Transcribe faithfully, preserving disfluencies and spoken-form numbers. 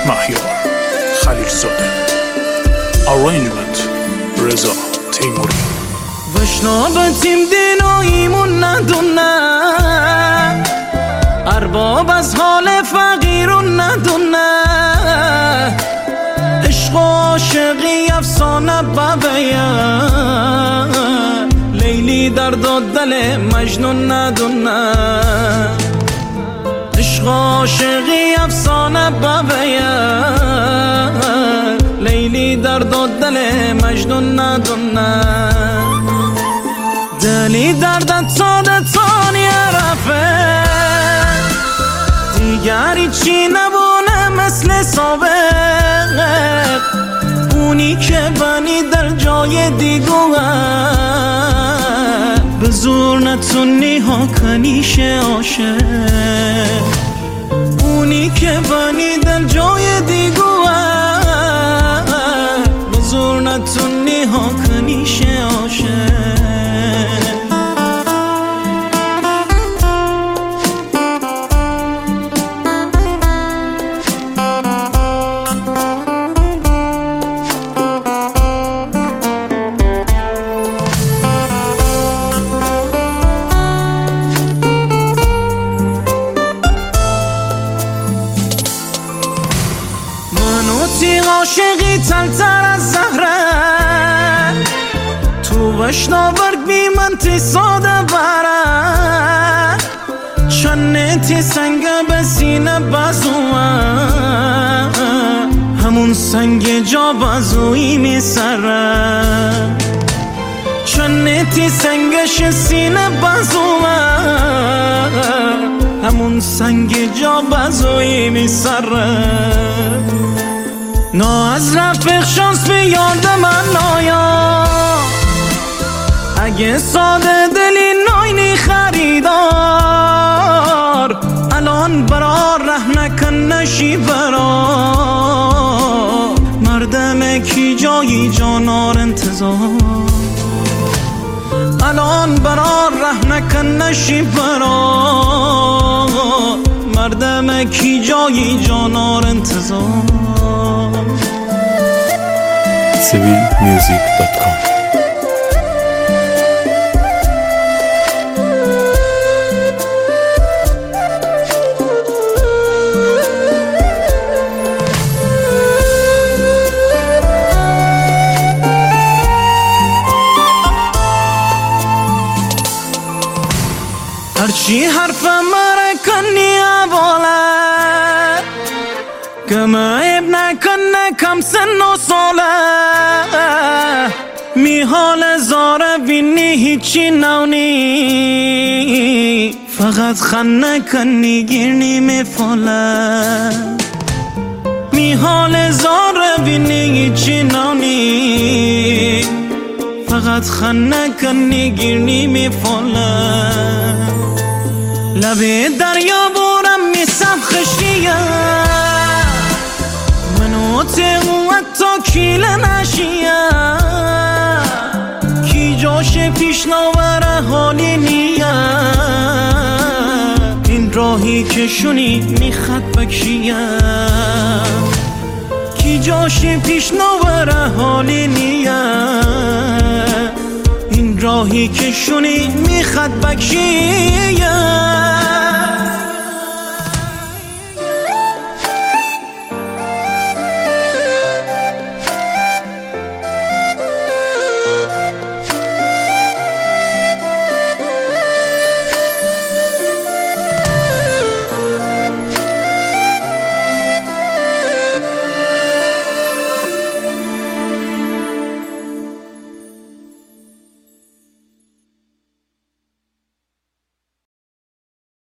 مهیار خلیل زاده. Arrangement رضا تیموری. وشنابتیم دیناییمون ندونه، ارباب از حال فقیرون ندونه، عشق و عاشقی افسانه ببیه، لیلی درد و دل مجنون ندونه، عشق و عاشقی افسانه ببیه، لیلی درد و دل مجنون ندونه، دلی دردت ساده تانی رفه، دیگری چی نبونه مثل سابق، اونی که بنی در جای دیگوه، به زور نتونی ها کنیش عاشق، اونی که بنی در جای دیگوه، به زور نتونی ها کنیش عاشق. تی عاشقی تلتر از زهره، تو وشناورگ بی من تی ساده بره، چنه تی سنگ به سینه بزوه، همون سنگ جا بزوی می سره، چنه تی سنگش سینه بزوه، همون سنگ جا بزوی می سره، نا از رفیق شانس بیارده من نایا، اگه ساده دلی ناینی خریدار، الان برا ره نکن نشی برا، مردم کی جایی جانار انتظار، الان برا ره نکن نشی برا، مردم کی جایی جانار انتظار. سویل میوزیک دات کام. هرچی حرف مره کنی بالا، کما عیب نکنه کم سن و ساله، می حال زاره بینی هیچی نونی، فقط خنه کنی گیرنی می فاله، می حال زاره بینی هیچی نونی، فقط خنه کنی گیرنی می فاله، لبه دریا بورم می سب خشیه، منو تقوت تا کیل نشیه، کی جاش پیش نوره حالی نیه، این راهی که شونی میخد بکشیه، کی جاش پیش نوره حالی نیه، این راهی که شونی میخد بکشیه.